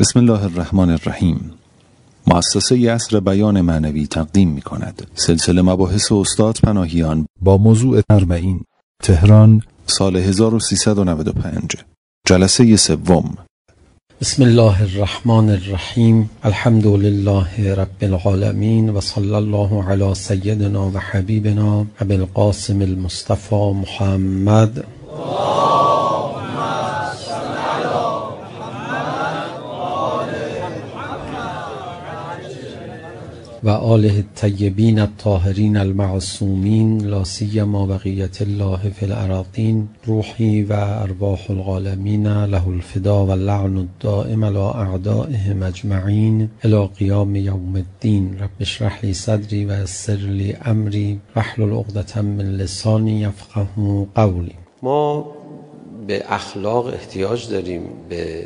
بسم الله الرحمن الرحیم. مؤسسه یسر بیان معنوی تقدیم می کند سلسله مباحث استاد پناهیان با موضوع 40 تهران سال 1395 جلسه سوم. بسم الله الرحمن الرحیم. الحمد لله رب العالمین و صلی الله علی سیدنا و حبیبنا ابی القاسم المصطفى محمد و آله الطیبین الطاهرین المعصومین لا سیما بقیت الله فی الارضین. روحی و ارواح العالمین له الفدا و اللعن الدائم علی اعدائهم اجمعین الی قیام یوم الدین. رب اشرح لی صدری و یسر لی امری واحلل عقدة من لسانی یفقهوا قولی. ما به اخلاق احتیاج داریم، به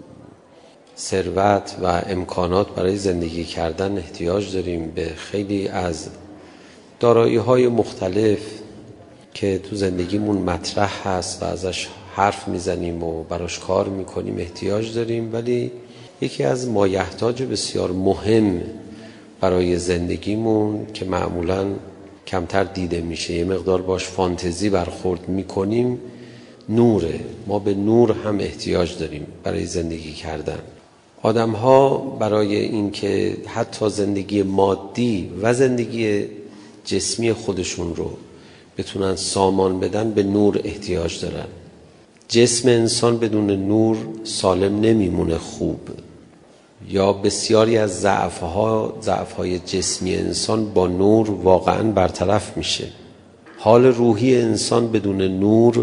ثروت و امکانات برای زندگی کردن احتیاج داریم، به خیلی از دارایی‌های مختلف که تو زندگیمون مطرح هست و ازش حرف میزنیم و براش کار میکنیم احتیاج داریم. ولی یکی از مایحتاج بسیار مهم برای زندگیمون که معمولاً کمتر دیده میشه، یه مقدار باش فانتزی برخورد میکنیم، نوره. ما به نور هم احتیاج داریم برای زندگی کردن. آدم ها برای اینکه حتی زندگی مادی و زندگی جسمی خودشون رو بتونن سامان بدن به نور احتیاج دارن. جسم انسان بدون نور سالم نمیمونه خوب، یا بسیاری از ضعف‌های جسمی انسان با نور واقعا برطرف میشه. حال روحی انسان بدون نور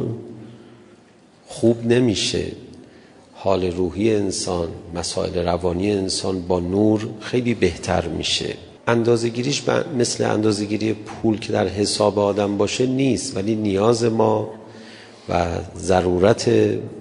خوب نمیشه. حال روحی انسان، مسائل روانی انسان با نور خیلی بهتر میشه. اندازه‌گیریش مثل اندازه‌گیری پول که در حساب آدم باشه نیست، ولی نیاز ما و ضرورت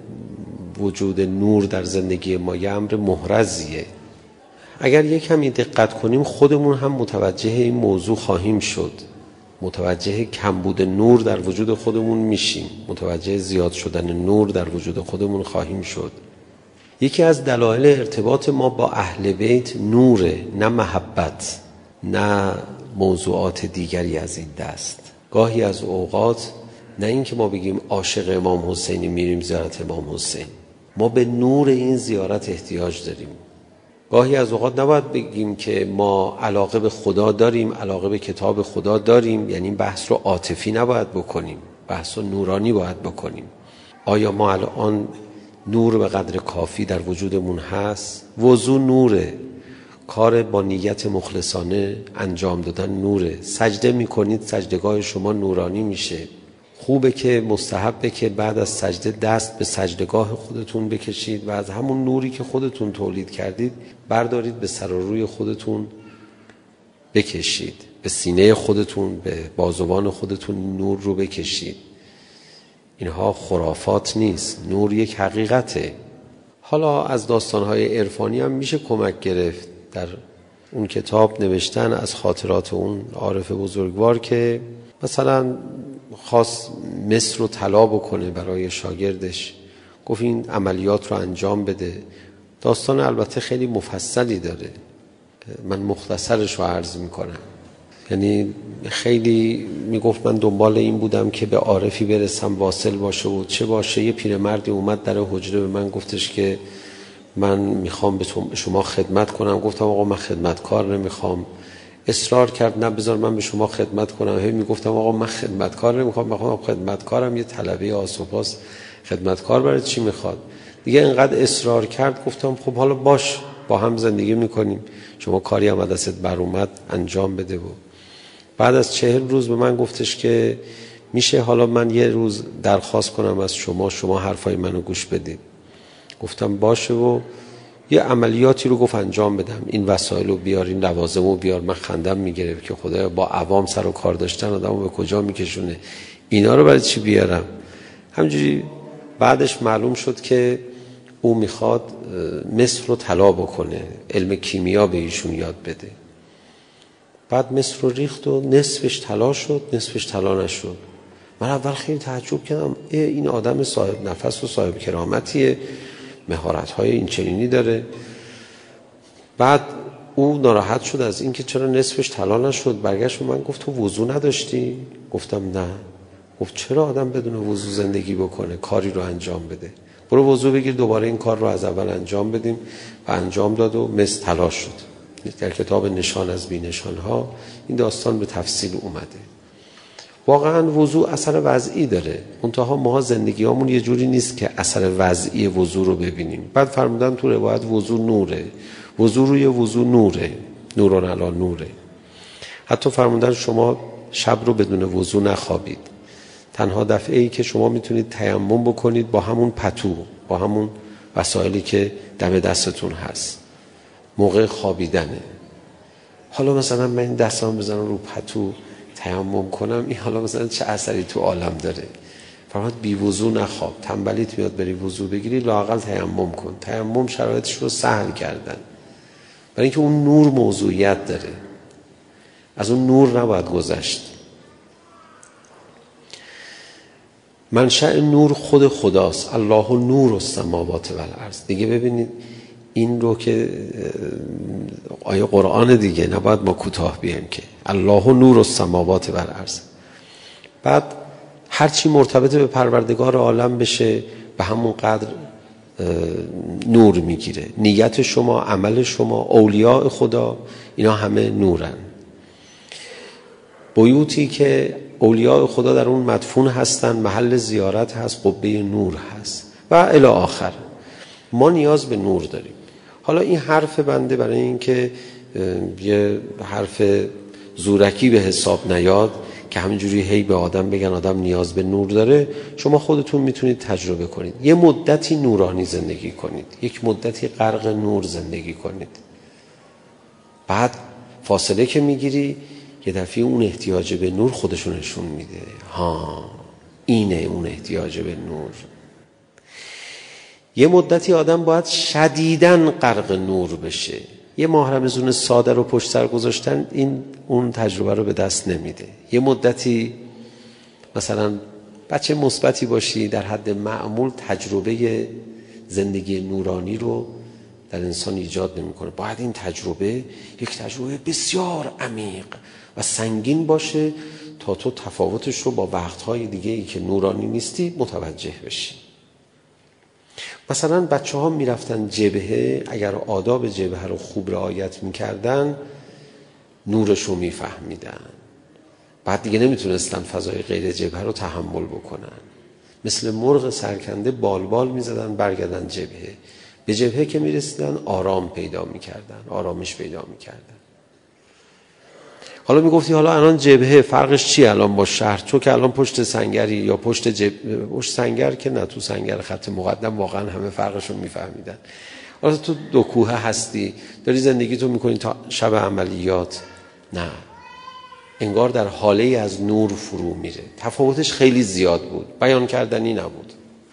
وجود نور در زندگی ما یه امر محرزیه. اگر یک کمی دقت کنیم خودمون هم متوجه این موضوع خواهیم شد. متوجه کمبود نور در وجود خودمون میشیم، متوجه زیاد شدن نور در وجود خودمون خواهیم شد. یکی از دلایل ارتباط ما با اهل بیت نوره، نه محبت، نه موضوعات دیگری از این دست. گاهی از اوقات نه اینکه ما بگیم عاشق امام حسینی میریم زیارت امام حسین، ما به نور این زیارت احتیاج داریم. گاهی از اوقات نباید بگیم که ما علاقه به خدا داریم، علاقه به کتاب خدا داریم، یعنی بحث رو عاطفی نباید بکنیم، بحث رو نورانی باید بکنیم. آیا ما الان نور به قدر کافی در وجودمون هست؟ وضو نوره، کار با نیت مخلصانه انجام دادن نوره. سجده میکنید سجدگاه شما نورانی میشه. خوبه که مستحبه که بعد از سجده دست به سجدگاه خودتون بکشید و از همون نوری که خودتون تولید کردید بردارید به سر و روی خودتون بکشید، به سینه خودتون، به بازوان خودتون نور رو بکشید. اینها خرافات نیست، نور یک حقیقته. حالا از داستانهای عرفانی هم میشه کمک گرفت. در اون کتاب نوشتن از خاطرات اون عارف بزرگوار که مثلا خواست مس رو طلا بکنه برای شاگردش، گفت این عملیات رو انجام بده. داستان البته خیلی مفصلی داره، من مختصرش رو عرض میکنم. یعنی خیلی میگفت من دنبال این بودم که به عارفی برسم واصل باشه و چه باشه. یه پیرمردی اومد در حجره به من گفتش که من میخوام به شما خدمت کنم. گفتم آقا من خدمتکار نمیخوام. اصرار کرد نه بذار من به شما خدمت کنم. هی میگفتم آقا من خدمتکار نمیخوام، میخوام خدمتکارم، یه طلبه آسوپاس، خدمتکار برای چی میخواد؟ دیگه اینقدر اصرار کرد گفتم خب حالا باش، با هم زندگی میکنیم، شما کاری هم دستت بر اومد انجام بده. و بعد از 40 روز به من گفتش که میشه حالا من یه روز درخواست کنم از شما حرفای منو گوش بدید. گفتم باشه و یه عملیاتی رو گفت انجام بدم، این وسایل رو بیار، این لوازم رو بیار. من خندم میگرفت که خدایا با عوام سر و کار داشتن آدمو به کجا میکشونه، اینا رو برای چی بیارم؟ همجوری بعدش معلوم شد که او میخواد مس رو طلا بکنه، علم کیمیا به ایشون یاد بده. بعد مس رو ریخت و نصفش طلا شد، نصفش طلا نشد. من اول خیلی تعجب کردم، این آدم صاحب نفس و صاحب کرامتیه، مهارت‌های این چنینی داره. بعد او ناراحت شد از اینکه چرا نصفش طلا نشد. برگشت من گفت تو وضو نداشتی؟ گفتم نه. گفت چرا آدم بدون وضو زندگی بکنه، کاری رو انجام بده؟ برو وضو بگیر دوباره این کار رو از اول انجام بدیم. و انجام داد و مس طلا شد. در کتاب نشان از بی نشان ها این داستان به تفصیل اومده. واقعا وضو اثر وضعی داره، منتها ما زندگیامون یه جوری نیست که اثر وضعی وضو رو ببینیم. بعد فرمودن تو روایت وضو نوره، وضو روی وضو نوره، نوران علی نوره. حتی فرمودن شما شب رو بدون وضو نخوابید. تنها دفعه ای که شما میتونید تیمم بکنید با همون پتو، با همون وسایلی که دم دستتون هست، موقع خوابیدنه. حالا مثلا من این دستام بزنم رو پتو تیمم کنم، این حالا مثلا چه اثری تو عالم داره؟ فرمود بی وضو نخواب، تنبلیت میاد بری وضو بگیری، لااقل تیمم کن. تیمم شرایطش رو سهل کردن، برای اینکه اون نور موضوعیت داره، از اون نور نباید گذشت. منشأ نور خود خداست. الله نور السماوات و الارض. دیگه ببینید این رو که آیه قرآن دیگه، نباید ما کوتاه بیایم که الله نور السماوات و الارض. بعد هرچی مرتبط به پروردگار عالم بشه به همون قدر نور میگیره. نیت شما، عمل شما، اولیاء خدا، اینا همه نورن. بیوتی که اولیاء خدا در اون مدفون هستن، محل زیارت هست، قبه نور هست و الی آخر. ما نیاز به نور داریم. حالا این حرف بنده برای اینکه یه حرف زورکی به حساب نیاد که همینجوری هی به آدم بگن آدم نیاز به نور داره، شما خودتون میتونید تجربه کنید. یه مدتی نورانی زندگی کنید، یک مدتی غرق نور زندگی کنید. بعد فاصله که میگیری یه دفعه اون احتیاج به نور خودشون نشون میده. اینه اون احتیاج به نور. یه مدتی آدم باید شدیداً غرق نور بشه. یه ماه رمضان ساده رو پشت سر گذاشتن این اون تجربه رو به دست نمیده. یه مدتی مثلا بچه مثبتی باشی در حد معمول، تجربه زندگی نورانی رو در انسان ایجاد نمیکنه. باید این تجربه یک تجربه بسیار عمیق و سنگین باشه تا تو تفاوتش رو با وقتهای دیگه ای که نورانی نیستی متوجه بشی. مثلا بچه ها میرفتن جبهه، اگر آداب جبهه رو خوب رعایت میکردن نورش رو میفهمیدن. بعد دیگه نمیتونستن فضای غیر جبهه رو تحمل بکنن. مثل مرغ سرکنده بالبال میزدن برگردن جبهه. به جبهه که میرسیدن آرام پیدا میکردن، آرامش پیدا میکردن. حالا میگفتی حالا الان جبهه فرقش چیه الان با شهر؟ تو که الان پشت سنگری یا پشت سنگر که نه، تو سنگر خط مقدم واقعا همه فرقش رو میفهمیدن. حالا تو دو کوه هستی، داری زندگی تو میکنی تا شب عملیات، نه، انگار در حاله از نور فرو میره. تفاوتش خیلی زیاد بود، بیان کردنی نبود.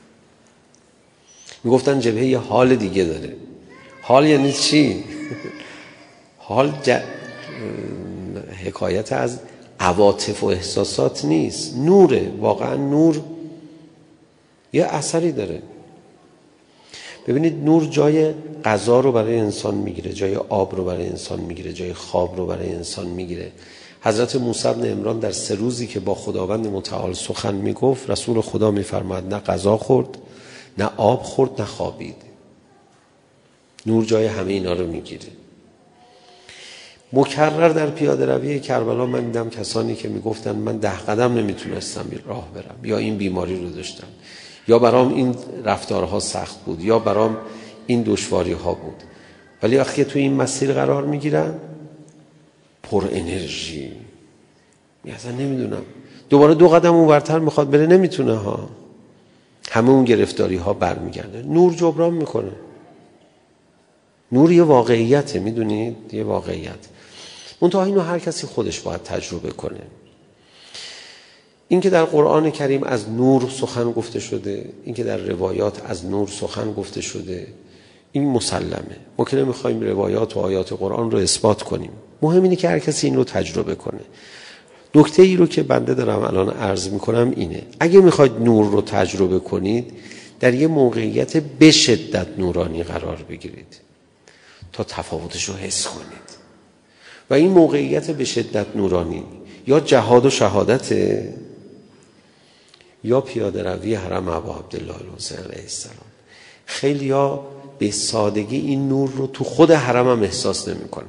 میگفتن جبهه یه حال دیگه داره. حال یعنی چی؟ حال حکایت از عواطف و احساسات نیست، نوره. واقعا نور یه اثری داره. ببینید نور جای غذا رو برای انسان میگیره، جای آب رو برای انسان میگیره، جای خواب رو برای انسان میگیره. حضرت موسی بن عمران در 3 روزی که با خداوند متعال سخن میگفت، رسول خدا میفرماد نه غذا خورد، نه آب خورد، نه خوابید. نور جای همه اینا رو میگیره. مکرر در پیاده روی کربلا من دیدم کسانی که میگفتن من 10 قدم نمیتونستم راه برم، یا این بیماری رو داشتم، یا برام این رفتارها سخت بود، یا برام این دشواری ها بود، ولی وقتی تو این مسیر قرار میگیرن پر انرژی، اصلا نمیدونم دوباره 2 قدم اونورتر میخواد بره، نمیتونه ها. همه اون گرفتاری ها برمیگرده. نور جبران میکنه. نور یه واقعیته، میدونید، یه واقعیت. منتها اینو هر کسی خودش باید تجربه کنه. این که در قرآن کریم از نور سخن گفته شده، این که در روایات از نور سخن گفته شده، این مسلمه. ما که نمیخوایم روایات و آیات قرآن رو اثبات کنیم، مهم اینه که هر کسی این رو تجربه کنه. نکته ای رو که بنده دارم الان عرض میکنم اینه: اگه میخواید نور رو تجربه کنید، در یه موقعیت به شدت نورانی قرار بگیرید تا تفاوتش رو حس کنید. و این موقعیت به شدت نورانی یا جهاد و شهادته یا پیاده روی حرم ابا عبدالله الحسین علیه السلام. خیلیا به سادگی این نور رو تو خود حرم هم احساس نمی کنن،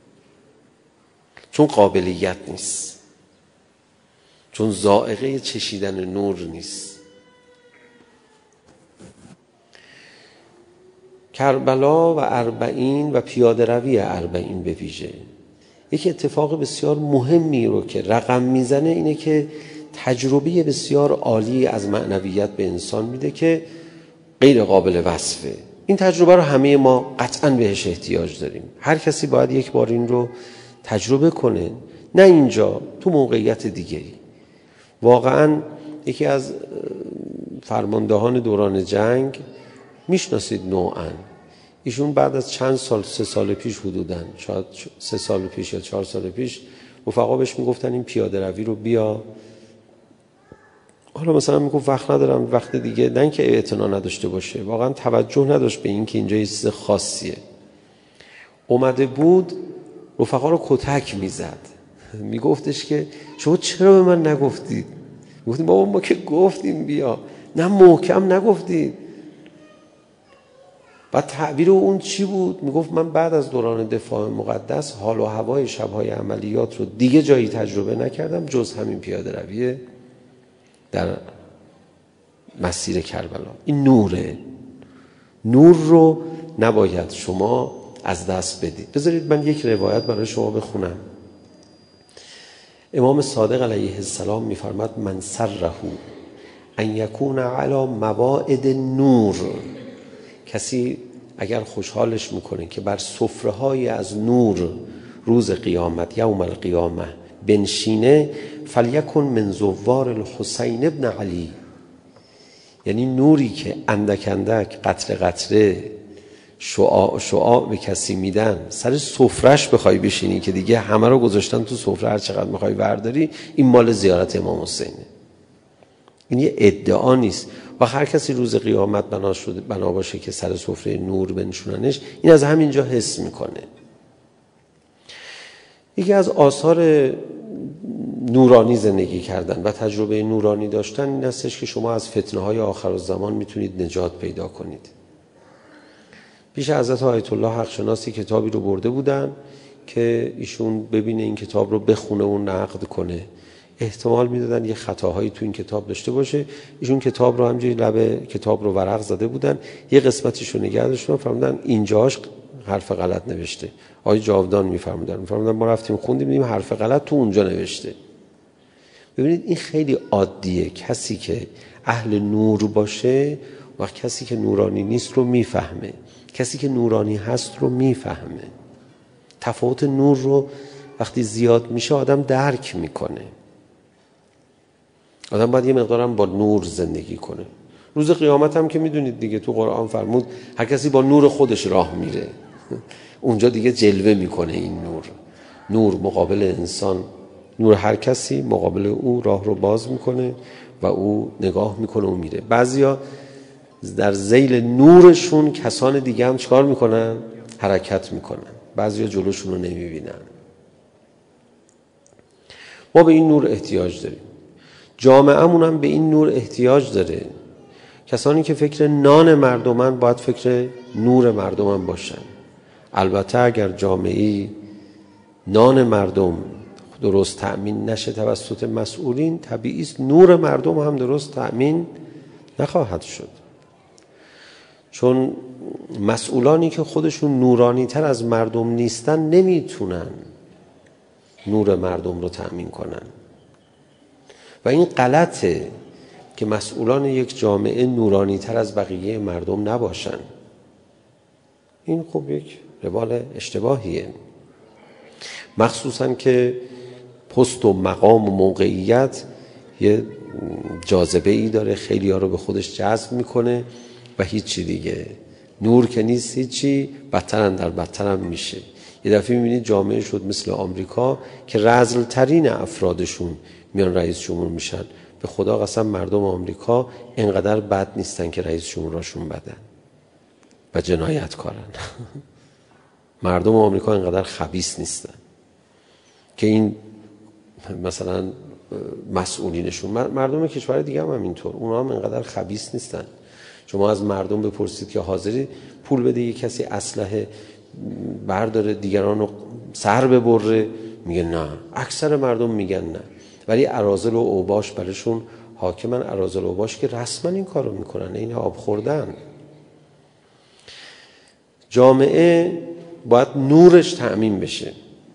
چون قابلیت نیست، چون ذائقه چشیدن نور نیست. کربلا و اربعین و پیاده روی اربعین به ویژه یک اتفاق بسیار مهمی رو که رقم میزنه اینه که تجربه بسیار عالی از معنویت به انسان میده که غیر قابل وصفه. این تجربه رو همه ما قطعاً بهش احتیاج داریم. هر کسی باید یک بار این رو تجربه کنه، نه اینجا، تو موقعیت دیگری. واقعاً یکی از فرماندهان دوران جنگ میشناسید نوعاً، ایشون بعد از چند سال، 3 سال پیش حدوداً، شاید 3 سال پیش یا 4 سال پیش، رفقا بهش میگفتن این پیاده روی رو بیا. حالا مثلا میگفت وقت ندارم، وقت دیگه، نه اینکه اعتنا نداشته باشه، واقعا توجه نداشت به این که اینجا یه چیز خاصیه. اومده بود رفقا رو کتک میزد، میگفتش که شما چرا به من نگفتید؟ میگفتیم بابا ما که گفتیم بیا، نه محکم نگفتید. بعد تعبیر اون چی بود؟ میگفت من بعد از دوران دفاع مقدس حال و هوای شبهای عملیات رو دیگه جایی تجربه نکردم جز همین پیاده روی در مسیر کربلا. این نوره، نور رو نباید شما از دست بدید. بذارید من یک روایت برای شما بخونم. امام صادق علیه السلام میفرماد من سره ان یکون علی مواعد نور، کسی اگر خوشحالش میکنه که بر سفره‌های از نور روز قیامت، یوم القیامه، بنشینه، فلیکن من زوار الحسین ابن علی، یعنی نوری که اندک اندک، قطره قطره، شعاع به کسی میدن، سر سفرش بخوای بشینی که دیگه همه رو گذاشتن تو سفره، هر چقدر میخوای برداری، این مال زیارت امام حسینه. این یه ادعا نیست. و هر کسی روز قیامت بنا باشه که سر سفره نور بنشوننش، این از همینجا حس میکنه. یکی از آثار نورانی زندگی کردن و تجربه نورانی داشتن این هستش که شما از فتنه‌های آخرالزمان میتونید نجات پیدا کنید. پیش حضرت آیت الله حق شناسی کتابی رو برده بودن که ایشون ببینه این کتاب رو بخونه و نقد کنه. احتمال میدادن یه خطاهایی تو این کتاب داشته باشه. ایشون کتاب رو همجوری لب کتاب رو ورق زده بودن، یه قسمتیش رو نگه داشتن، فهمیدن اینجاش حرف غلط نوشته. آقای جاودان میفرمودن ما رفتیم خوندیم دیدیم حرف غلط تو اونجا نوشته. ببینید این خیلی عادیه، کسی که اهل نور باشه و کسی که نورانی نیست رو میفهمه، کسی که نورانی هست رو میفهمه. تفاوت نور رو وقتی زیاد میشه آدم درک میکنه. آدم باید یه مقدارم با نور زندگی کنه. روز قیامت هم که میدونید دیگه، تو قرآن فرمود هر کسی با نور خودش راه میره. اونجا دیگه جلوه میکنه این نور مقابل انسان، نور هر کسی مقابل او راه رو باز میکنه و او نگاه میکنه و میره. بعضیا در ذیل نورشون کسان دیگه هم چکار میکنن؟ حرکت میکنن. بعضیا جلوشون رو نمیبینن. ما به این نور احتیاج داریم. جامعه‌مون هم به این نور احتیاج داره. کسانی که فکر نان مردمن باید فکر نور مردمن باشن. البته اگر جامعه‌ای نان مردم درست تأمین نشه توسط مسئولین، طبیعی است نور مردم هم درست تأمین نخواهد شد. چون مسئولانی که خودشون نورانی تر از مردم نیستن نمیتونن نور مردم رو تأمین کنن. و این غلطه که مسئولان یک جامعه نورانی تر از بقیه مردم نباشن. این خب یک روال اشتباهیه. مخصوصا که پست و مقام و موقعیت یه جاذبه ای داره، خیلی ها رو به خودش جذب میکنه و هیچی دیگه. نور که نیست هیچی، بدترن در بدترم میشه. یه دفعه میبینید جامعه شد مثل آمریکا که رذل ترین افرادشون میان رئیس جمهور میشن. به خدا قسم مردم آمریکا اینقدر بد نیستن که رئیس جمهوراشون بدن و جنایت کارن. مردم آمریکا اینقدر خبیث نیستن که این مثلا مسئولینشون، مردم کشور دیگه هم اینطور، اونا هم اینقدر خبیث نیستن. شما از مردم بپرسید که حاضری پول بده یک کسی اسلحه برداره دیگران رو سر ببره، میگه نه. اکثر مردم میگن نه. ولی اراذل و اوباش برشون حاکمن. اراذل و اوباش که رسما این کارو میکنن، این آب خوردن. جامعه باید نورش تأمین بشه.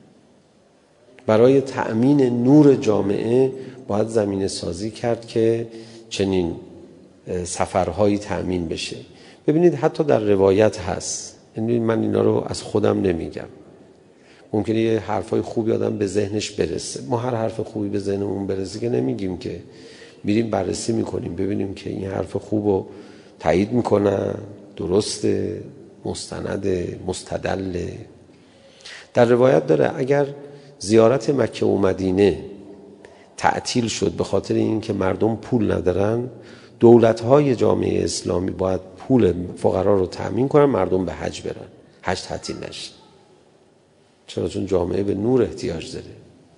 برای تأمین نور جامعه باید زمینه سازی کرد که چنین سفرهایی تأمین بشه. ببینید حتی در روایت هست، من اینا رو از خودم نمیگم، ممکنه یه حرفای خوبی آدم به ذهنش برسه. ما هر حرف خوبی به ذهنمون برسه که نمیگیم، که میریم بررسی میکنیم ببینیم که این حرف خوبو تایید میکنن، درسته، مستنده، مستدله. در روایت داره اگر زیارت مکه و مدینه تعطیل شد به خاطر اینکه مردم پول ندارن، دولت‌های جامعه اسلامی باید پول فقرا رو تأمین کنن، مردم به حج برن، حج تعطیل نشه. چرا؟ چون جامعه به نور احتیاج داره.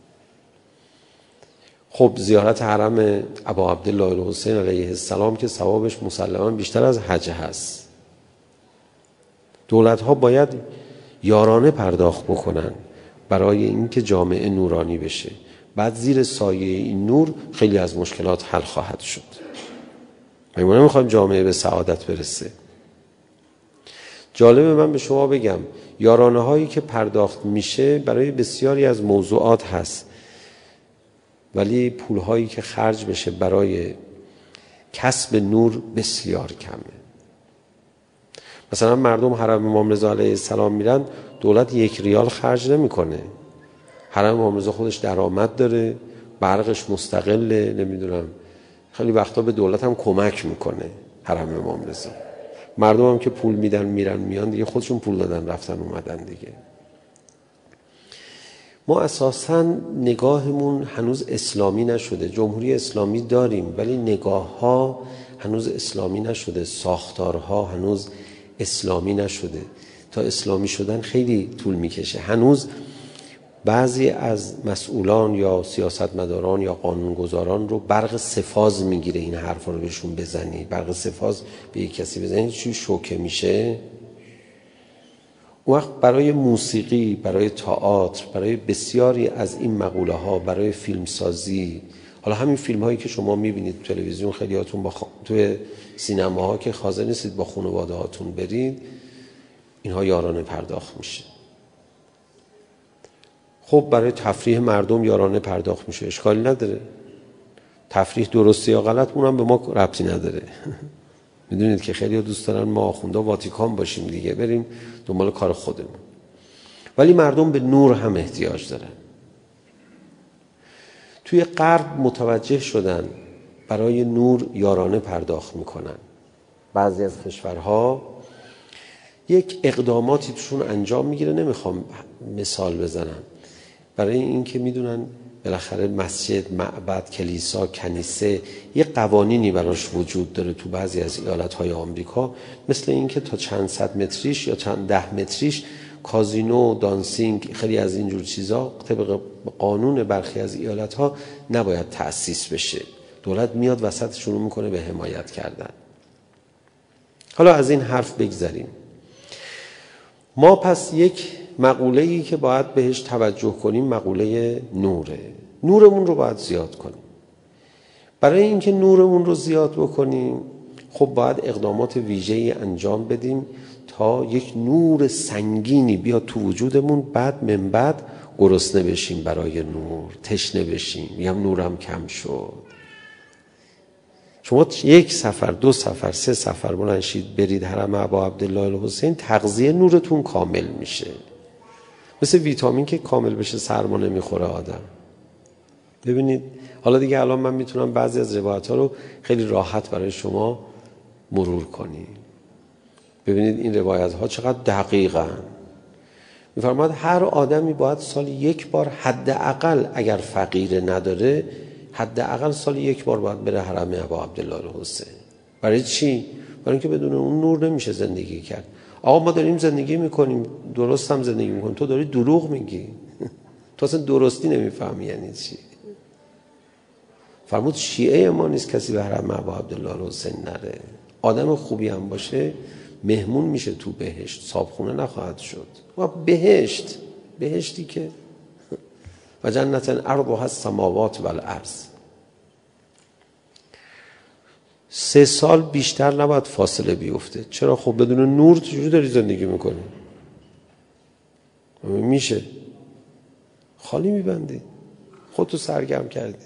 خب زیارت حرم ابا عبدالله الحسین علیه السلام که ثوابش مسلماً بیشتر از حج هست. دولت‌ها باید یارانه پرداخت بکنن برای اینکه جامعه نورانی بشه. بعد زیر سایه این نور خیلی از مشکلات حل خواهد شد. ما نمیخوایم جامعه به سعادت برسه. جالبه من به شما بگم یارانه هایی که پرداخت میشه برای بسیاری از موضوعات هست، ولی پول هایی که خرج بشه برای کسب نور بسیار کمه. مثلا مردم حرم امام رضا علیه السلام میرن، دولت 1 ریال خرج نمیکنه. حرم امام رضا خودش درآمد داره، برقش مستقله، نمیدونم خیلی وقتا به دولت هم کمک میکنه حرم امام رضا. مردم هم که پول میدن میرن میان دیگه، خودشون پول دادن رفتن اومدن دیگه. ما اساساً نگاهمون هنوز اسلامی نشده. جمهوری اسلامی داریم ولی نگاه ها هنوز اسلامی نشده، ساختارها هنوز اسلامی نشده. تا اسلامی شدن خیلی طول میکشه. هنوز بعضی از مسئولان یا سیاستمداران یا قانونگذاران رو برق سفاز میگیره این حرفا رو بهشون بزنی. برق سفاز به یک کسی بزنی چی شوکه میشه. اون وقت برای موسیقی، برای تئاتر، برای بسیاری از این مقوله ها، برای فیلمسازی، حالا همین فیلم هایی که شما میبینید تلویزیون، خیلیاتون توی سینماها که حاضر نیستید با خانواده هاتون برید، اینها یارانه پرداخت میشه. خب برای تفریح مردم یارانه پرداخت میشه، اشکالی نداره. تفریح درسته یا غلط اونم به ما ربطی نداره. میدونید که خیلی دوست دارن ما آخوندا واتیکان باشیم دیگه، بریم دنبال کار خودمون. ولی مردم به نور هم احتیاج دارن. توی غرب متوجه شدن برای نور یارانه پرداخت میکنن. بعضی از کشورها یک اقداماتی توشون انجام میگیره، نمیخوام مثال بزنم، برای اینکه میدونن بالاخره مسجد، معبد، کلیسا، کنیسه یه قوانینی براش وجود داره تو بعضی از ایالت‌های آمریکا، مثل اینکه تا چند صد متریش یا چند 10 متریش کازینو، دانسینگ، خیلی از اینجور چیزا طبق قانون برخی از ایالت‌ها نباید تأسیس بشه. دولت میاد وسط شروع میکنه به حمایت کردن. حالا از این حرف بگذریم. ما پس یک مقوله‌ای که باید بهش توجه کنیم مقوله نوره. نورمون رو باید زیاد کنیم. برای اینکه نورمون رو زیاد بکنیم خب باید اقدامات ویژه‌ای انجام بدیم تا یک نور سنگینی بیاد تو وجودمون، بعد من بعد گرسنه بشیم برای نور، تشنه بشیم، میگم نورم کم شد. شما 1 سفر، 2 سفر، 3 سفر بلنشید برید حرم ابا عبدالله الحسین، تغذیه نورتون کامل میشه. مثل ویتامین که کامل بشه سرما نمیخوره آدم. ببینید حالا دیگه الان من میتونم بعضی از روایت ها رو خیلی راحت برای شما مرور کنیم. ببینید این روایت ها چقدر دقیقاً. میفرماد هر آدمی باید سال 1 بار حداقل، اگر فقیر نداره حداقل سال 1 بار باید بره حرم ابا عبدالله الحسین. برای چی؟ برای اینکه بدون اون نور نمیشه زندگی کرد. آقا ما داریم زندگی میکنیم، درست هم زندگی میکنیم، تو داری دروغ میگی. تو اصلا درستی نمیفهمی یعنی چی. فرمود شیعه ما نیست کسی به حرم ابا عبدالله الحسین نره. آدم خوبی هم باشه مهمون میشه تو بهشت، صابخونه نخواهد شد. و بهشتی که و جنت عرضها السماوات و الارض. 3 سال بیشتر نباید فاصله بیفته. چرا؟ خب بدون نور چجوری داری زندگی میکنی؟ میشه خالی میبندی، خودتو سرگرم کردی.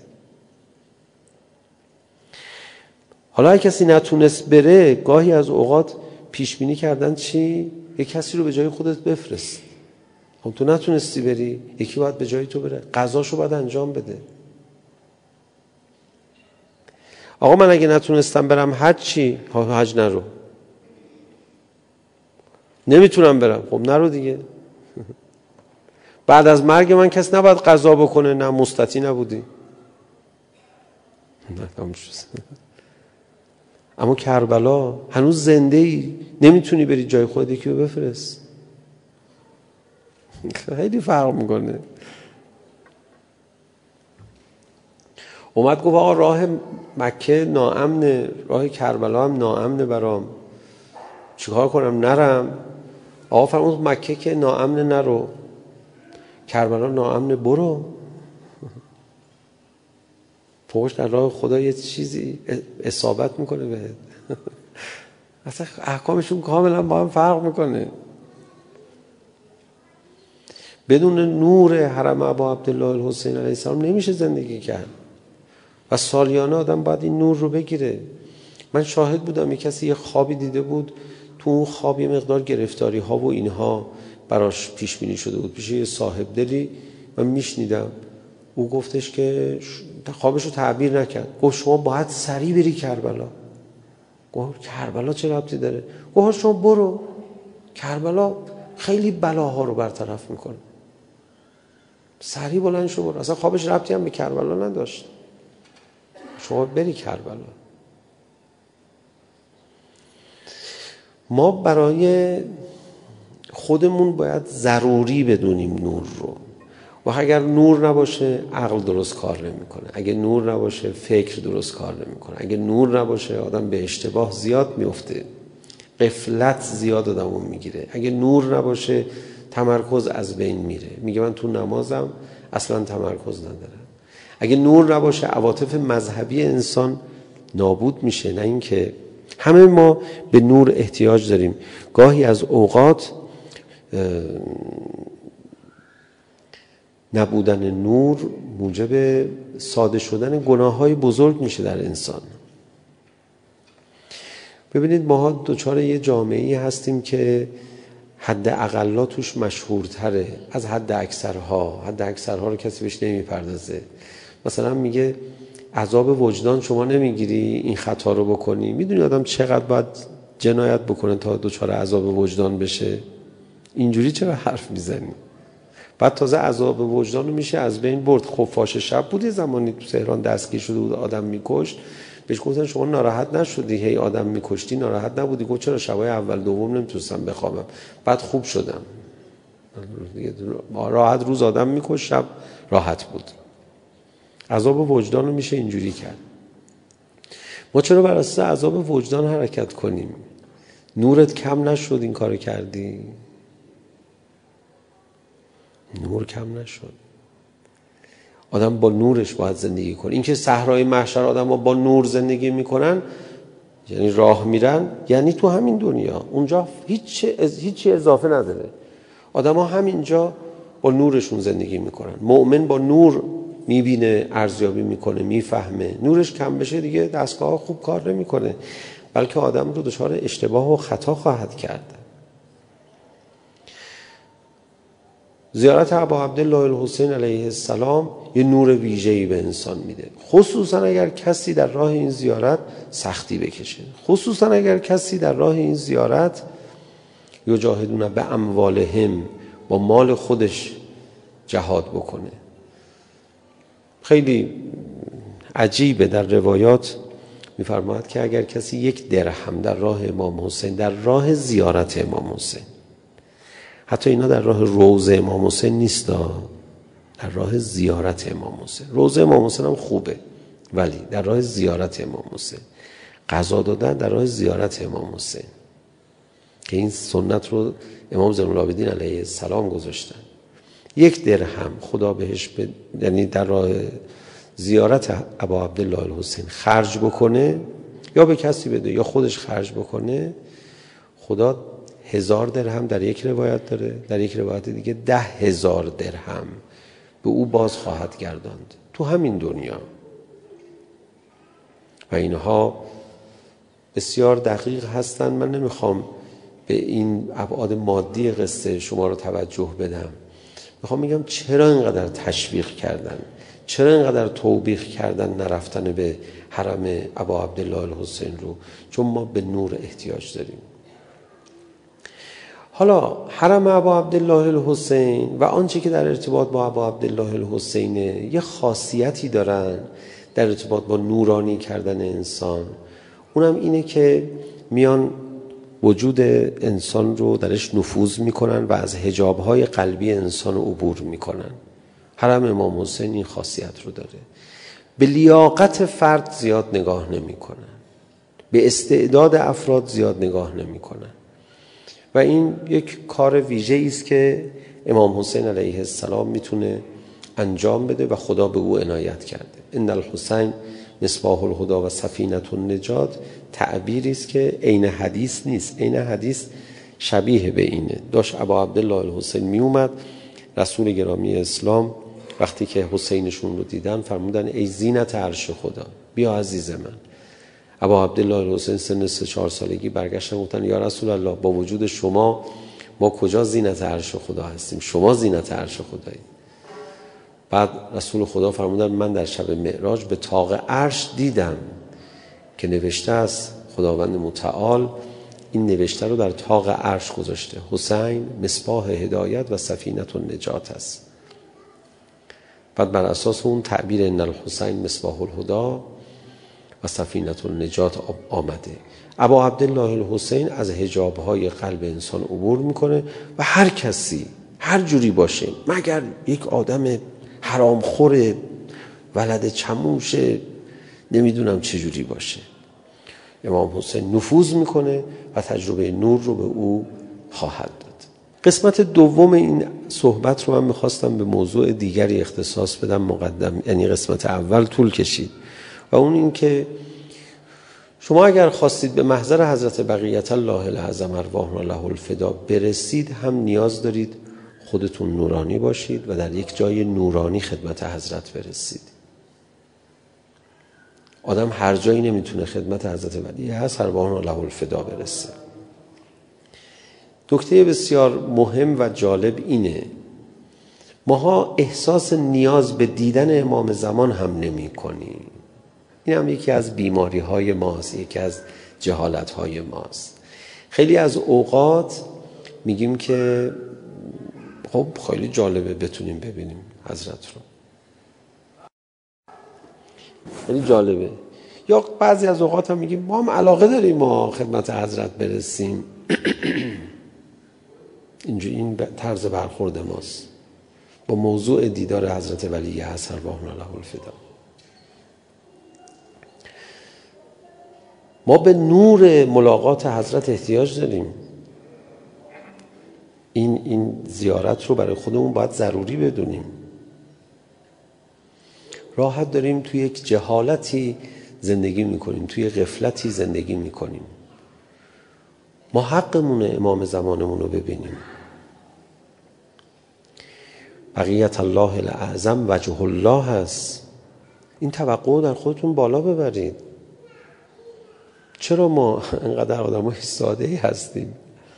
حالا اگه کسی نتونست بره، گاهی از اوقات پیش بینی کردن چی؟ یک کسی رو به جای خودت بفرست. خب تو نتونستی بری، یکی باید به جای تو بره، قضاشو باید انجام بده. آقا من اگه نتونستم برم حج چی؟ حج نرو. نمیتونم برم، خب نرو دیگه. بعد از مرگ من کسی نباید قضا بکنه، نه مستطیع نبودی. اما کربلا هنوز زنده ای، نمیتونی بری جای خودت، یکی رو بفرست. خیلی فرق میکنه. اومد گفت آقا راه مکه ناامنه، راه کربلا هم ناامنه برام، چیکار کنم؟ نرم. آقا فرمود مکه که ناامنه نرو، کربلا ناامنه برو. فوقش در راه خدا یه چیزی اصابت میکنه بهت. اصلا احکامشون کاملا با هم فرق میکنه. بدون نور حرم ابا عبدالله الحسین علیه السلام نمیشه زندگی کرد و سالیانه آدم باید این نور رو بگیره. من شاهد بودم، یک کسی یه خوابی دیده بود، تو اون خواب یه مقدار گرفتاری ها و اینها براش پیش بینی شده بود پیش یه صاحب دلی. من میشنیدم او گفتش که خوابش رو تعبیر نکرد، گفت شما باید سریع بری کربلا. گفت کربلا چه ربطی داره؟ گفت شما برو، کربلا خیلی بلاها رو برطرف میکنه. سریع بلند شو برو. اصلا خوابش ربطی هم به کربلا نداشت. شما بری کربلا. ما برای خودمون باید ضروری بدونیم نور رو. و اگر نور نباشه عقل درست کار نمیکنه، اگه نور نباشه فکر درست کار نمیکنه، اگه نور نباشه آدم به اشتباه زیاد میفته، غفلت زیاد آدمو میگیره، اگه نور نباشه تمرکز از بین میره، میگه من تو نمازم اصلا تمرکز ندارم. اگه نور نباشه عواطف مذهبی انسان نابود میشه. نه اینکه همه ما به نور احتیاج داریم. گاهی از اوقات نبودن نور موجب ساده شدن گناه‌های بزرگ میشه در انسان. ببینید ما دوچار یه جامعه‌ای هستیم که حد اقلا توش مشهورتره از حد اکثرها. حد اکثرها رو کسی بهش نمیپردازه. مثلا میگه عذاب وجدان شما نمیگیری این خطا رو بکنی. میدونی آدم چقدر باید جنایت بکنه تا دوچار عذاب وجدان بشه؟ اینجوری چرا حرف میزنی؟ بعد تازه عذاب وجدان رو میشه از بین برد. خفاش شب بود یه زمانی تو تهران دستگیر شده بود، آدم میکشت. بهش گفتن شما ناراحت نشدی هی آدم میکشتی؟ ناراحت نبودی؟ گفت چرا شبای اول دوم نمیتونستم بخوابم، بعد خوب شدم. راحت روز آدم میکشت، شب راحت بود. عذاب وجدان رو میشه اینجوری کرد. ما چرا بر اساس عذاب وجدان حرکت کنیم؟ نورت کم نشد این کارو کردی؟ نور کم نشد. آدم با نورش باید زندگی کنه. این که صحرای محشر آدم ها با نور زندگی میکنن، یعنی راه میرن، یعنی تو همین دنیا اونجا هیچی اضافه نداره. آدم ها همینجا با نورشون زندگی میکنن. مؤمن با نور میبینه، ارزیابی میکنه، میفهمه. نورش کم بشه دیگه دستگاه خوب کار نمیکنه، بلکه آدم رو دچار اشتباه و خطا خواهد کرد. زیارت ابا عبدالله الحسین علیه السلام یه نور ویژه‌ای به انسان میده، خصوصا اگر کسی در راه این زیارت سختی بکشه، خصوصا اگر کسی در راه این زیارت یجاهدون به اموالهم، با مال خودش جهاد بکنه. خیلی عجیبه در روایات میفرماید که اگر کسی 1 درهم در راه امام حسین، در راه زیارت امام حسین، حتی اینا در راه روضه امام حسین نیست، در راه زیارت امام حسین، روضه امام حسین هم خوبه ولی در راه زیارت امام حسین، قضا دادن در راه زیارت امام حسین که این سنت رو امام زین العابدین علیه السلام گذاشتن، 1 درهم خدا بهش یعنی در راه زیارت ابا عبدالله الحسین خرج بکنه یا به کسی بده یا خودش خرج بکنه، خدا 1000 درهم در یک روایت داره، در یک روایت دیگه 10,000 درهم به او باز خواهد گرداند تو همین دنیا. و اینها بسیار دقیق هستن. من نمیخوام به این ابعاد مادی قصه شما رو توجه بدم، میخوام بگم چرا اینقدر تشویق کردن، چرا اینقدر توبیخ کردن نرفتن به حرم ابا عبدالله الحسین رو، چون ما به نور احتیاج داریم. حالا حرم ابا عبدالله الحسین و آنچه که در ارتباط با ابا عبدالله الحسینه یه خاصیتی دارن در ارتباط با نورانی کردن انسان، اونم اینه که میان وجود انسان رو درش نفوذ میکنن و از حجابهای قلبی انسان رو عبور میکنن. حرم امام حسین این خاصیت رو داره. به لیاقت فرد زیاد نگاه نمیکنن، به استعداد افراد زیاد نگاه نمیکنن و این یک کار ویژه‌ای است که امام حسین علیه السلام میتونه انجام بده و خدا به او عنایت کرده. ان الحسین مصباح الهدی و سفینه النجات تعبیری است که عین حدیث نیست، عین حدیث شبیه به اینه. داشت ابا عبدالله الحسین می اومد، رسول گرامی اسلام وقتی که حسینشون رو دیدن فرمودن ای زینت عرش خدا، بیا عزیز من. ابا عبدالله الحسین سن 3-4 سالگی برگشتن گفتن یا رسول الله با وجود شما ما کجا زینت عرش خدا هستیم، شما زینت عرش خدایی. بعد رسول خدا فرمودن من در شب معراج به طاق عرش دیدم که نوشته است خداوند متعال این نوشته رو در طاق عرش گذاشته، حسین مصباح هدایت و سفینه النجات است. بعد بر اساس اون تعبیر ان الحسین مصباح الهدی و سفینه النجات آمده. ابا عبدالله الحسین از حجابهای قلب انسان عبور میکنه و هر کسی هر جوری باشه مگر یک آدم حرامخور ولد چموش نمیدونم چه جوری باشه، امام حسین نفوذ میکنه و تجربه نور رو به او خواهد داد. قسمت دوم این صحبت رو من میخواستم به موضوع دیگری اختصاص بدم مقدم، یعنی قسمت اول طول کشید و اون این که شما اگر خواستید به محضر حضرت بقیت الله الاعظم ارواحنا له الفدا برسید هم نیاز دارید خودتون نورانی باشید و در یک جای نورانی خدمت حضرت برسید. آدم هر جایی نمیتونه خدمت حضرت ولی هست ارواحنا له الفدا برسه. نکته بسیار مهم و جالب اینه ماها احساس نیاز به دیدن امام زمان هم نمی کنیم. این هم یکی از بیماری های ماست، یکی از جهالت های ماست. خیلی از اوقات میگیم که خب خیلی جالبه بتونیم ببینیم حضرت رو، خیلی جالبه. یا بعضی از اوقات هم میگیم ما هم علاقه داریم ما خدمت حضرت برسیم. اینجا این طرز برخورد ماست با موضوع دیدار حضرت ولی هست ارواحنا له الفدا. ما به نور ملاقات حضرت احتیاج داریم. این زیارت رو برای خودمون باید ضروری بدونیم. راحت داریم توی یک جهالتی زندگی میکنیم، توی غفلتی زندگی میکنیم. ما حقمونه امام زمانمون رو ببینیم. بقیت الله الاعظم وجه الله هست. این توقع در خودتون بالا ببرید. چرا ما انقدر آدمای ساده‌ای هستیم؟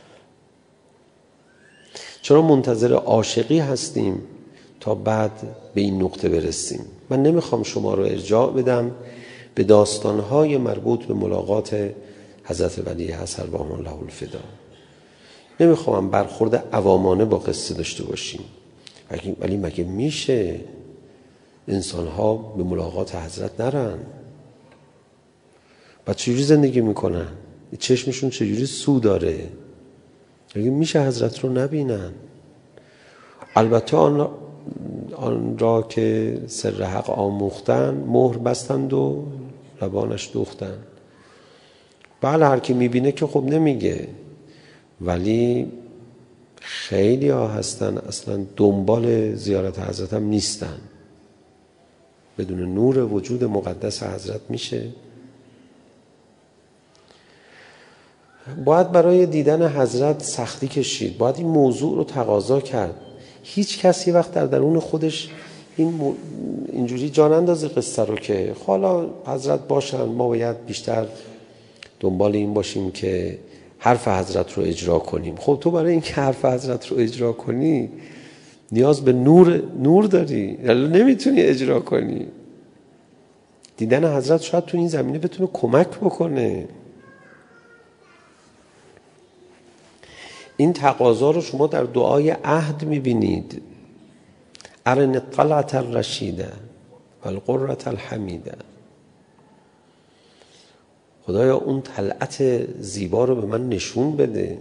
چرا منتظر عاشقی هستیم تا بعد به این نقطه برسیم؟ من نمیخوام شما رو ارجاع بدم به داستانهای مربوط به ملاقات حضرت ولی هست ارواحنا له الفدا. نمیخوام برخورد عوامانه با قصه داشته باشیم، ولی مگه میشه انسانها به ملاقات حضرت نرن؟ بعد چجوری زندگی میکنن؟ چشمشون چجوری سو داره؟ اگه میشه حضرت رو نبینن. البته آن را که سر حق آموختن مهر بستند و لبانش دوختن. بله هر کی میبینه که خب نمیگه، ولی خیلی ها هستن اصلا دنبال زیارت حضرت هم نیستن. بدون نور وجود مقدس حضرت میشه؟ باید برای دیدن حضرت سختی کشید، باید این موضوع رو تقاضا کرد. هیچ کسی وقت در درون خودش اینجوری جان اندازه قصه رو که حالا حضرت باشن، ما باید بیشتر دنبال این باشیم که حرف حضرت رو اجرا کنیم. خب تو برای اینکه حرف حضرت رو اجرا کنی نیاز به نور داری، نمیتونی اجرا کنی. دیدن حضرت شاید تو این زمینه بتونه کمک بکنه. این تقاضا رو شما در دعای عهد میبینید. ارن الطلعة الرشیده والقرة الحمیده. خدایا اون طلعت زیبا رو به من نشون بده.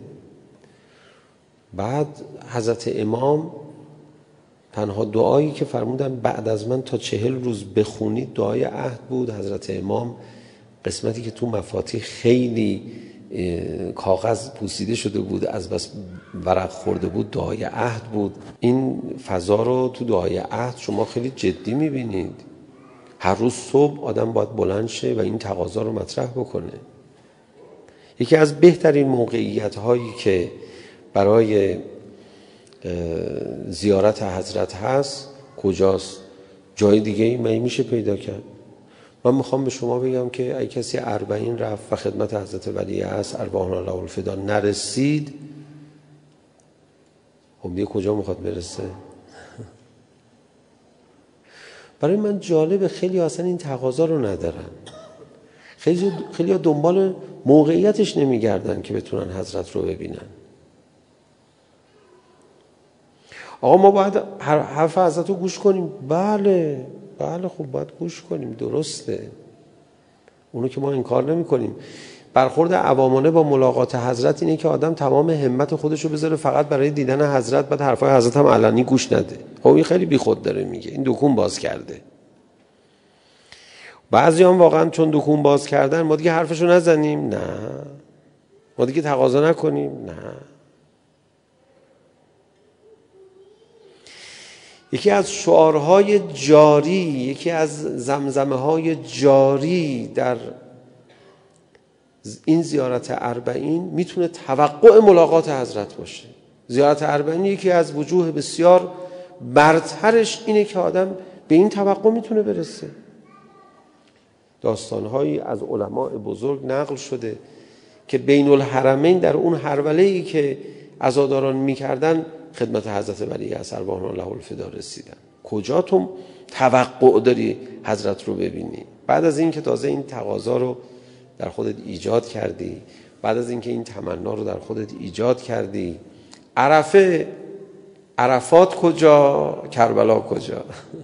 بعد حضرت امام تنها دعایی که فرمودن بعد از من تا 40 روز بخونید دعای عهد بود. حضرت امام قسمتی که تو مفاتیح خیلی کاغذ پوسیده شده بود، از بس ورق خورده بود، دعای عهد بود. این فضا رو تو دعای عهد شما خیلی جدی میبینید. هر روز صبح آدم باید بلند شه و این تقاضا رو مطرح بکنه. یکی از بهترین موقعیت هایی که برای زیارت حضرت هست کجاست؟ جای دیگه ای میشه پیدا کرد؟ من میخوام به شما بگم که اگه کسی 40 رفت و خدمت حضرت ولی هست ارواحنا له الفدا نرسید، خب دیگه کجا میخواد برسه؟ برای من جالبه خیلی اصلا این تقاضا رو ندارن. خیلی دنبال موقعیتش نمیگردن که بتونن حضرت رو ببینن. آقا ما باید حرف حضرت رو گوش کنیم. بله خب باید گوش کنیم، درسته، اونو که ما انکار نمی کنیم. برخورد عوامانه با ملاقات حضرت اینه که آدم تمام همت خودش رو بذاره فقط برای دیدن حضرت، بعد حرفای حضرت هم علنی گوش نده. خب این خیلی بی خود داره میگه، این دکون باز کرده. بعضی هم واقعا چون دکون باز کردن ما دیگه حرفشو نزنیم، نه، ما دیگه تقاضا نکنیم، نه. یکی از شعارهای جاری، یکی از زمزمه های جاری در این زیارت 40 میتونه توقع ملاقات حضرت باشه. زیارت 40 یکی از وجوه بسیار برترش اینه که آدم به این توقع میتونه برسه. داستانهایی از علماء بزرگ نقل شده که بین الحرمین در اون هروله‌ای که عزاداران میکردن خدمت حضرت ولی اصر ارواحنا له الفدا رسیدن. کجا تو توقع داری حضرت رو ببینی؟ بعد از این که تازه این تقاضا رو در خودت ایجاد کردی، بعد از این که این تمنا رو در خودت ایجاد کردی، عرفات کجا، کربلا کجا؟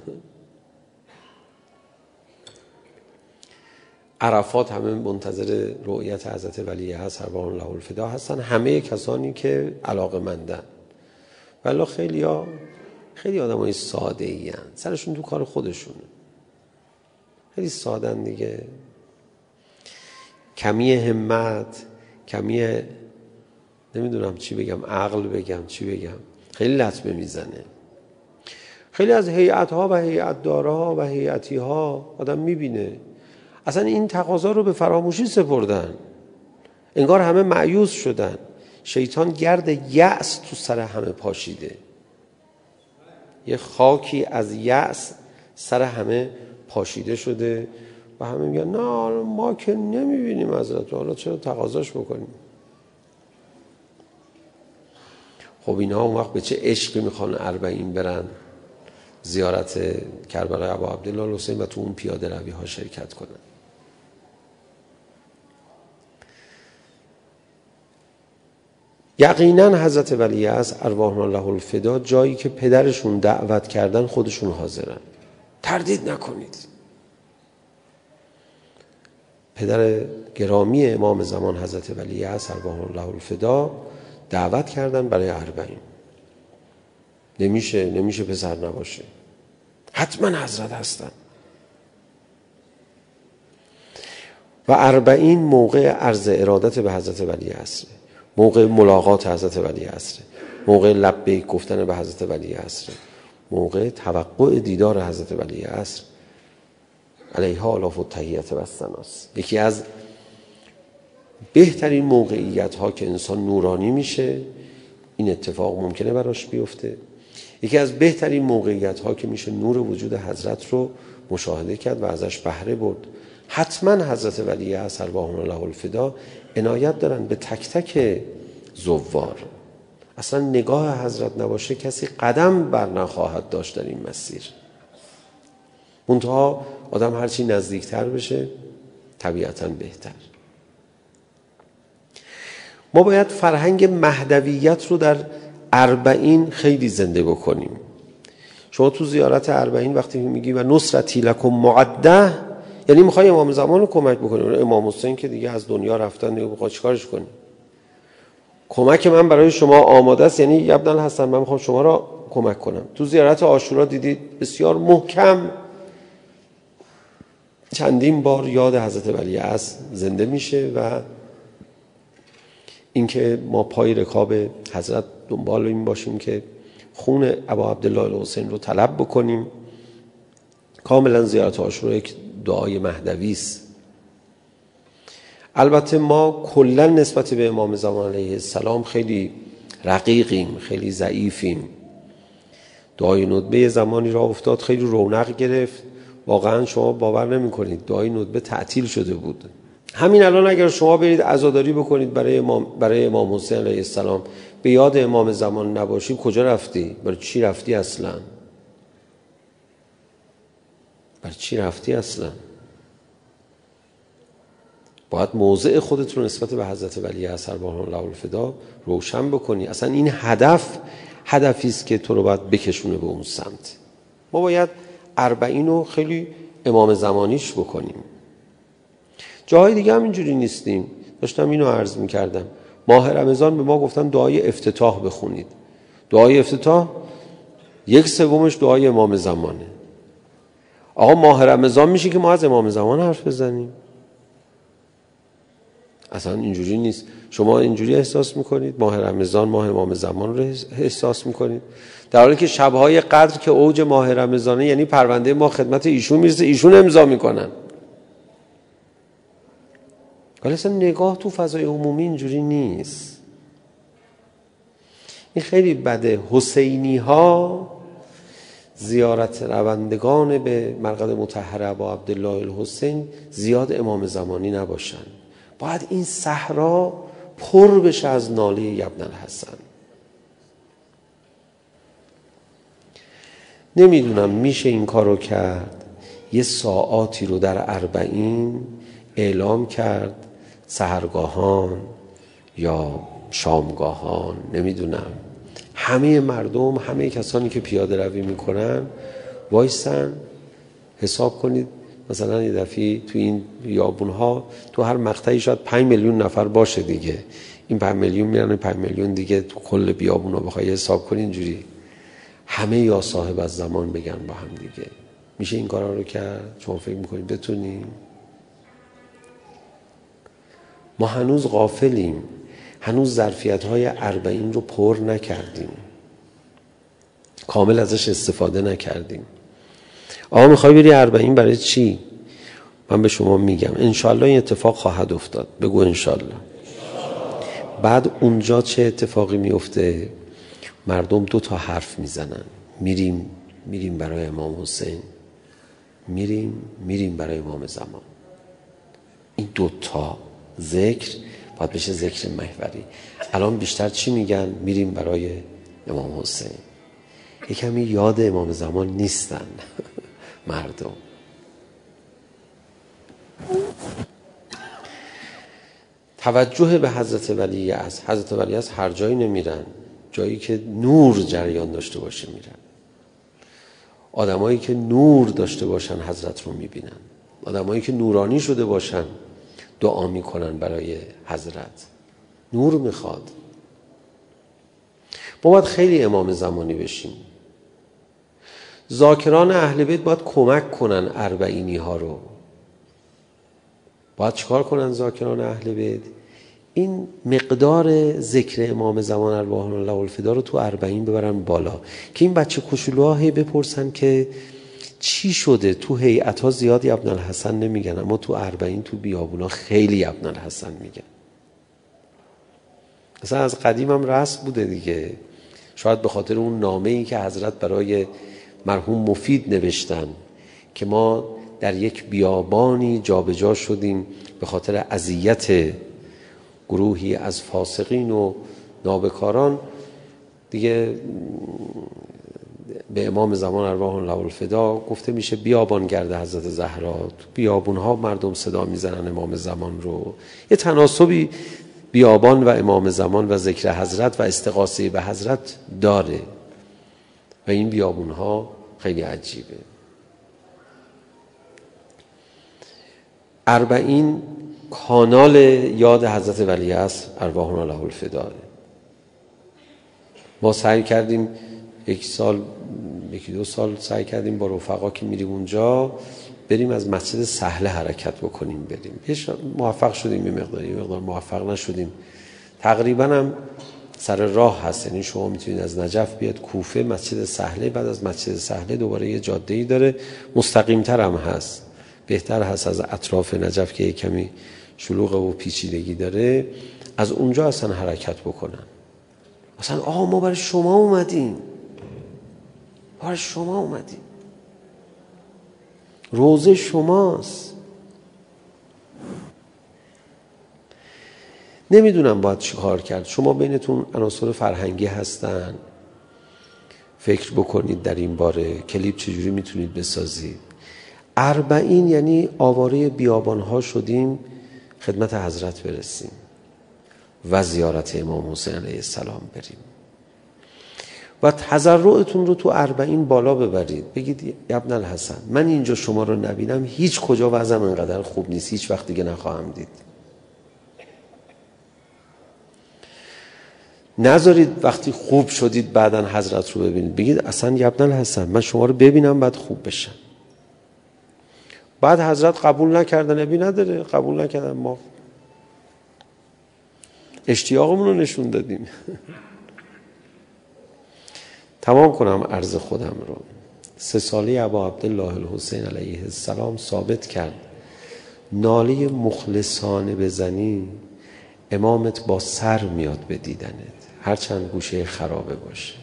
عرفات همه منتظر رؤیت حضرت ولی هست ارواحنا له الفدا هستن، همه کسانی که علاقه‌مندن. ولی خیلی آدمای ساده ای هستن، سرشون تو کار خودشونه، خیلی سادن دیگه، کمی همت، کمی نمیدونم چی بگم، عقل بگم چی بگم، خیلی لطمه میزنه. خیلی از هیئت‌ها و هیئت‌دارها و هیئتی‌ها آدم میبینه اصلا این تقاضا رو به فراموشی سپردن، انگار همه مایوس شدن. شیطان گرد یأس تو سر همه پاشیده، یه خاکی از یأس سر همه پاشیده شده و همه میگن نه ما که نمیبینیم حضرت، حالا چرا تقاضاش بکنیم؟ خب اینا اون وقت به چه عشقی میخوان 40 برن زیارت کربلای ابا عبدالله الحسین و تو اون پیاده روی ها شرکت کنن؟ یقینا حضرت ولی اصر ارواحنا له الفدا جایی که پدرشون دعوت کردن خودشون حاضرن. تردید نکنید. پدر گرامی امام زمان حضرت ولی عصر ارواح الله الفدا دعوت کردن برای اربعین. نمیشه پسر نباشه، حتما حضرت هستن. و اربعین موقع عرض ارادت به حضرت ولی عصر، موقع ملاقات حضرت ولی عصر، موقع لبیک گفتن به حضرت ولی عصر، موقع توقع دیدار حضرت ولی عصر علیها آلاف التحیات و الثناست. یکی از بهترین موقعیت ها که انسان نورانی میشه، این اتفاق ممکنه براش بیفته. یکی از بهترین موقعیت ها که میشه نور وجود حضرت رو مشاهده کرد و ازش بهره برد. حتما حضرت ولی عصر ارواح الله الفدا عنایت دارن به تک تک زوار. اصلا نگاه حضرت نباشه کسی قدم بر نخواهد داشت در این مسیر. منتها آدم هرچی نزدیکتر بشه طبیعتاً بهتر. ما باید فرهنگ مهدویت رو در اربعین خیلی زنده بکنیم. شما تو زیارت اربعین وقتی میگی و نصرتی لکم معده، یعنی میخوای امام زمان رو کمک بکنی. امام حسین که دیگه از دنیا رفتن، دیگه بخواد چیکارش کنی؟ کمک من برای شما آماده است، یعنی ابن الحسن من میخوام شما را کمک کنم. تو زیارت عاشورا دیدید بسیار محکم چندین بار یاد حضرت ولی عصر زنده میشه و اینکه ما پای رکاب حضرت دنبال این باشیم که خون ابا عبدالله الحسین رو طلب بکنیم. کاملا زیارت عاشورا یک دعای مهدوی است. البته ما کلا نسبت به امام زمان علیه السلام خیلی رقیقیم، خیلی ضعیفیم. دعای ندبه زمانی را افتاد خیلی رونق گرفت، واقعا شما باور نمی کنید دعای ندبه تعطیل شده بود. همین الان اگر شما برید عزاداری بکنید برای امام حسین علیه السلام، به یاد امام زمان نباشی، کجا رفتی؟ برای چی رفتی اصلا؟ برای چی رفتی اصلا؟ باید موضع خودت رو نسبت به حضرت ولی عصر ارواح الله الفدا روشن بکنی. اصلا این هدفی است که تو رو باید بکشونه به اون سمت. ما باید اربعین رو خیلی امام زمانیش بکنیم. جاهای دیگه هم اینجوری نیستیم. داشتم اینو عرض میکردم، ماه رمضان به ما گفتن دعای افتتاح بخونید. دعای افتتاح 1/3 دعای امام زمانه. آقا ماه رمضان میشه که ما از امام زمان حرف بزنیم؟ اصلا اینجوری نیست. شما اینجوری احساس میکنید ماه رمضان ماه امام زمان رو احساس میکنید، در حالی که شبهای قدر که اوج ماه رمضانه، یعنی پرونده ما خدمت ایشون میرسه، ایشون امضا میکنن. ولی اصلا نگاه تو فضای عمومی اینجوری نیست. این خیلی بده. حسینی ها زیارت روندگان به مرقد مطهر ابا عبدالله الحسین زیاد امام زمانی نباشن. باید این صحرا پر بشه از ناله ابن الحسن. نمیدونم میشه این کارو کرد، یه ساعاتی رو در اربعین اعلام کرد، سحرگاهان یا شامگاهان، نمیدونم، همه مردم، همه کسانی که پیاده روی میکنن وایسن. حساب کنید مثلا یه دفعه تو این بیابونها تو هر مقطعی شاید 5 میلیون نفر باشه دیگه. این 5 میلیون میرن 5 میلیون دیگه تو کل بیابونها بخوای حساب کنی اینجوری همه یا صاحب از زمان بگن با هم دیگه. میشه این کارا رو کرد؟ شما فکر میکنید بتونیم؟ ما هنوز غافلیم، هنوز ظرفیت‌های اربعین رو پر نکردیم، کامل ازش استفاده نکردیم. آقا میخوای بری اربعین برای چی؟ من به شما میگم انشالله این اتفاق خواهد افتاد. بگو انشالله. بعد اونجا چه اتفاقی میفته؟ مردم 2 تا حرف میزنن، میریم برای امام حسین، میریم برای امام زمان. این 2 تا ذکر باید بشه ذکر محوری. الان بیشتر چی میگن؟ میریم برای امام حسین. یکمی یاد امام زمان نیستن مردم. توجه به حضرت ولی عصر. حضرت ولی عصر هر جایی نمیرن، جایی که نور جریان داشته باشه میرن. آدمایی که نور داشته باشن حضرت رو میبینن. آدمایی که نورانی شده باشن دعا میکنن برای حضرت. نور میخواد. ما باید خیلی امام زمانی بشیم. ذاکران اهل بیت باید کمک کنن اربعینی ها رو. باید چیکار کنن ذاکران اهل بیت؟ این مقدار ذکر امام زمان ارواح الله الفدا رو تو 40 ببرن بالا، که این بچه کوچولوها هی بپرسن که چی شده. تو هیئت‌ها زیادی ابن الحسن نمیگن، اما تو 40 تو بیابونا خیلی ابن الحسن میگن. مثلا از قدیم هم رسم بوده دیگه. شاید به خاطر اون نامه‌ای که حضرت برای مرحوم مفید نوشتن که ما در یک بیابانی جابجا شدیم به خاطر اذیت گروهی از فاسقین و نابکاران، دیگه به امام زمان ارواح الله الفدا گفته میشه بیابان گرده حضرت زهرا. تو بیابونها مردم صدا میزنن امام زمان رو. یه تناسبی بیابان و امام زمان و ذکر حضرت و استغاثه به حضرت داره و این بیابونها خیلی عجیبه. 40 کانال یاد حضرت ولیعصر ارواح الله الفدا. ما سعی کردیم 1-2 سال سعی کردیم با رفقا که میریم اونجا بریم از مسجد سهله حرکت بکنیم بریم. موفق شدیم، یه مقدار موفق نشدیم. تقریبا هم سر راه هست، یعنی شما میتونید از نجف بیاد کوفه، مسجد سهله، بعد از مسجد سهله دوباره یه جاده‌ای داره، مستقیم تر هم هست، بهتر هست از اطراف نجف که یه کمی شلوغ و پیچیدگی داره، از اونجا اصلا حرکت بکنن. اصلا ما برای شما اومدیم، روزه شماست. نمیدونم باید چی کار کرد. شما بینتون عناصر فرهنگی هستن، فکر بکنید در این باره. کلیپ چجوری میتونید بسازید. 40 یعنی آواره بیابانها شدیم خدمت حضرت برسیم و زیارت امام حسین علیه السلام بریم و تضرعتون رو تو 40 بالا ببرید. بگید ابن الحسن من اینجا شما رو نبینم هیچ کجا وضعم اینقدر خوب نیست، هیچ وقت دیگه نخواهم دید. نذارید وقتی خوب شدید بعدن حضرت رو ببینید. بگید اصلا ابن الحسن من شما رو ببینم بعد خوب بشم. بعد حضرت قبول نکردن، ابی نداره، قبول نکردن، ما اشتیاقمون رو نشون دادیم. تمام کنم عرض خودم رو. 3 ساله ابا عبدالله الحسین علیه السلام ثابت کرد ناله مخلصانه بزنی امامت با سر میاد به دیدنت، هرچند گوشه خرابه باشه.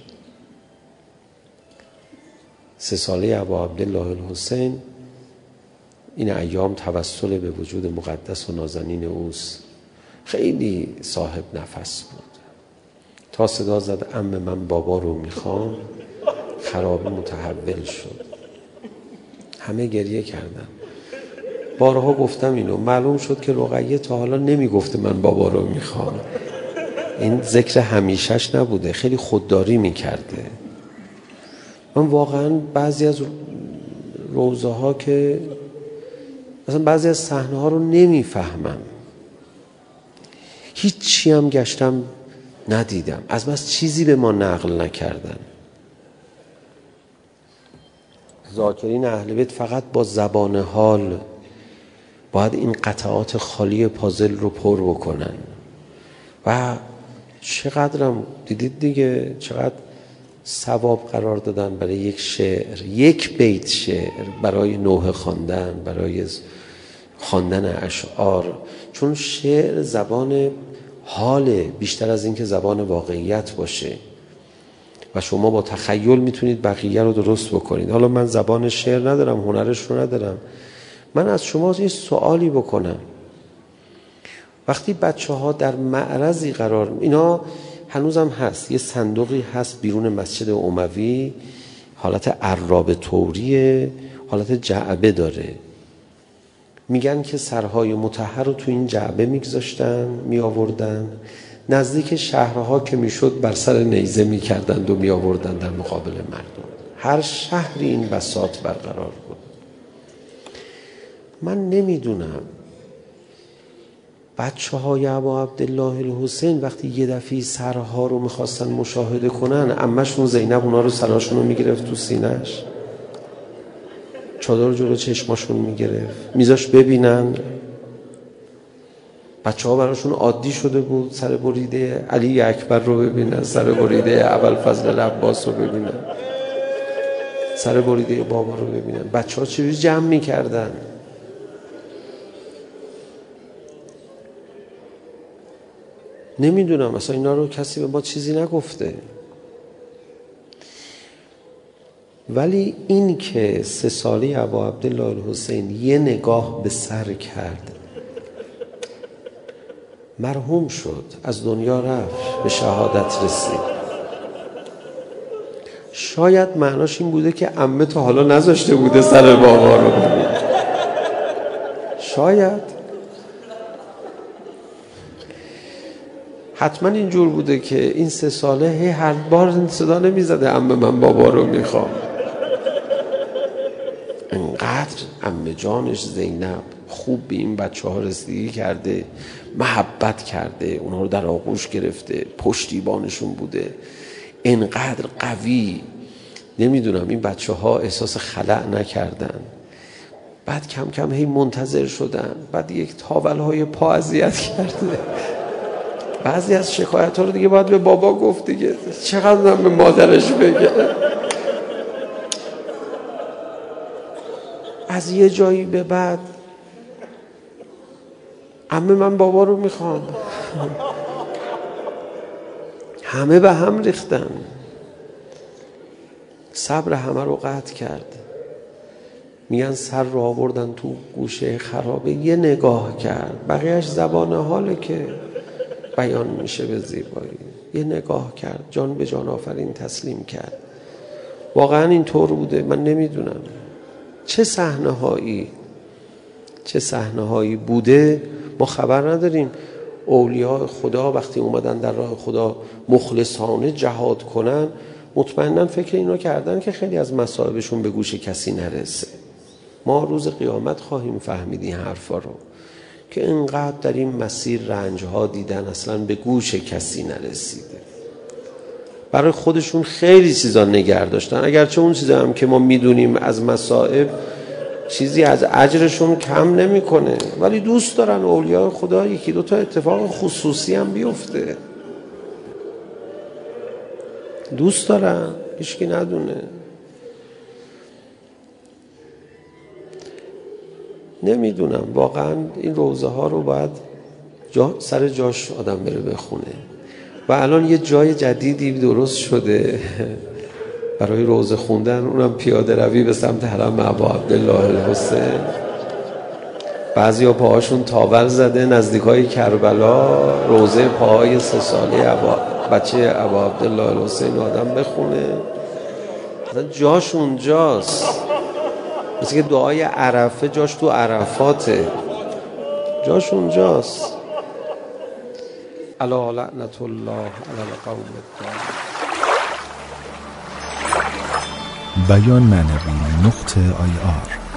3 ساله ابا عبدالله الحسین این ایام توسل به وجود مقدس و نازنین اوست. خیلی صاحب نفس بود. تا صدا زد عم من بابا رو میخوام، خرابه متحول شد. همه گریه کردن. بارها گفتم اینو، معلوم شد که رقیه تا حالا نمیگفته من بابا رو میخوام. این ذکر همیشش نبوده، خیلی خودداری میکرده. من واقعا بعضی از روزه ها که مثلا بعضی از صحنه ها رو نمیفهمم، هیچی هم گشتم ندیدم، از بس چیزی به ما نقل نکردن. ذاکرین اهل بیت فقط با زبان حال باید این قطعات خالی پازل رو پر بکنن. و چقدرم دیدید دیگه، چقدر ثواب قرار دادن برای یک شعر، یک بیت شعر، برای نوحه خواندن، برای خواندن اشعار. چون شعر زبان حاله بیشتر از این که زبان واقعیت باشه و شما با تخیل میتونید بقیه رو درست بکنید. حالا من زبان شعر ندارم، هنرش رو ندارم. من از شما یه سوالی بکنم. وقتی بچه ها در معرضی قرار، اینا هنوزم هست، یه صندوقی هست بیرون مسجد اموی، حالت عراب طوریه، حالت جعبه داره. میگن که سرهای مطهر رو تو این جعبه میگذاشتن، میآوردن، نزدیک شهرها که میشد بر سر نیزه میکردند و میآوردن در مقابل مردم. هر شهری این بساط برقرار بود. من نمیدونم بچه های ابا عبدالله الحسین وقتی یه دفعه سرها رو میخواستن مشاهده کنن، عمه‌شون زینب اونا رو سراشون رو میگرفت تو سینه‌اش، چادر جلو چشماشون میگرفت، میذاش ببینن. بچه ها براشون عادی شده بود سر بریده علی اکبر رو ببینن، سر بریده ابوالفضل العباس رو ببینن، سر بریده بابا رو ببینن. بچه ها چجوری جمع میکردن؟ نمیدونم، مثلا اینا رو کسی به ما چیزی نگفته. ولی این که 3 ساله ابا عبدالله الحسین یه نگاه به سر کرد، مرحوم شد، از دنیا رفت، به شهادت رسید. شاید معناش این بوده که عمه تا حالا نذاشته بوده سر بابا رو ببینه. شاید حتما اینجور بوده که این 3 ساله هر بار صدا نمیزده عمه من بابا رو میخوام. انقدر عمه جانش زینب خوب به این بچه ها رسیدگی کرده، محبت کرده، اونها رو در آغوش گرفته، پشتیبانشون بوده، انقدر قوی. نمیدونم این بچه ها احساس خلأ نکردن. بعد کم کم هی منتظر شدن، بعد یک تاول های پا اذیت کرده. بعضی از شکایت ها رو دیگه باید به بابا گفت دیگه، چقدر به مادرش بگه. از یه جایی به بعد عمه من بابا رو میخوام، همه به هم ریختن، صبر همه رو قطع کرد. میگن سر رو آوردن تو گوشه خرابه، یه نگاه کرد، بقیهش زبان حاله که بیان میشه به زیبایی. یه نگاه کرد، جان به جان آفرین تسلیم کرد. واقعا این طور بوده؟ من نمیدونم. چه صحنه هایی بوده ما خبر نداریم. اولیاء خدا وقتی اومدن در راه خدا مخلصانه جهاد کنن، مطمئناً فکر اینو کردن که خیلی از مصائبشون به گوش کسی نرسه. ما روز قیامت خواهیم فهمید این حرفا رو که اینقدر در این مسیر رنجها دیدن، اصلا به گوش کسی نرسیده. برای خودشون خیلی چیزا نگه داشتن، اگرچه اون چیزا هم که ما میدونیم از مصائب چیزی از اجرشون کم نمیکنه، ولی دوست دارن اولیاء خدا 1-2 تا اتفاق خصوصی هم بیفته. دوست دارن هیچکی ندونه. نمیدونم واقعا این روزه ها رو باید سر جاش آدم بره بخونه. و الان یه جای جدیدی درست شده برای روزه خوندن، اونم پیاده روی به سمت حرم ابا عبدالله الحسین. بعضیا پاهاشون تاول زده نزدیکای کربلا، روزه پاهای 3 ساله بچه ابا عبدالله الحسین آدم بخونه. مثلا جاش اونجاست، مثل که دعای عرفه جاش تو عرفاته، جاش اونجاست. الا لعنت الله علی القوم الظالمین. بیان معنوی .ir